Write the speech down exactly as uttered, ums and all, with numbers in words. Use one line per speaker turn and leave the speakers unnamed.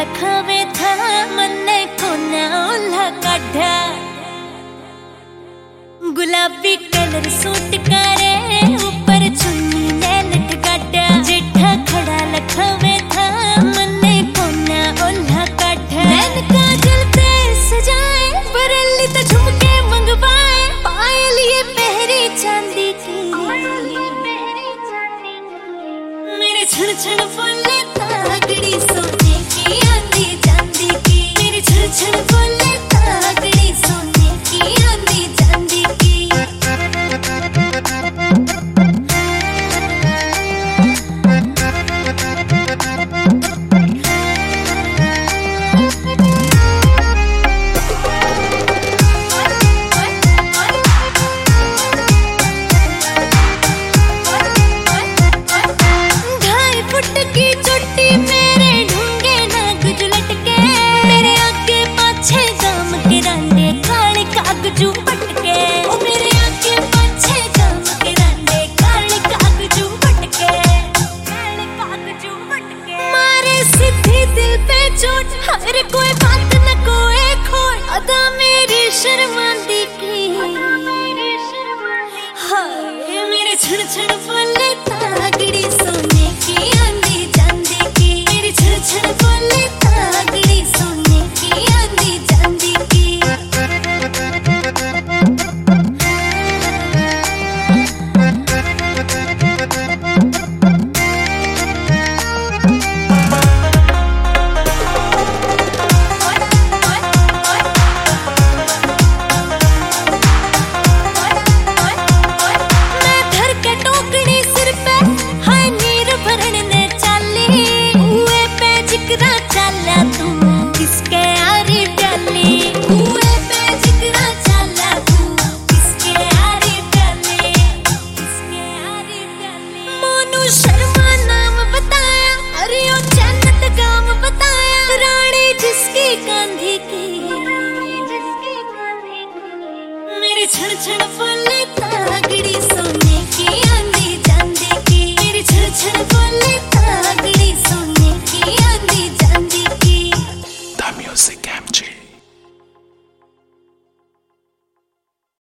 लखावे था मन्ने कोना ओल्हा काढ़ा गुलाबी कलर सूट करे ऊपर चुन्नी ने लटकाटा जेठा खड़ा लखावे था मन्ने कोना ओल्हा काढ़ा नैन काजल पे सजाए बरेली तो झुमके मंगवाए पायल ये पहरी चांदी की मेरे छण छण बोले तागड़ी सो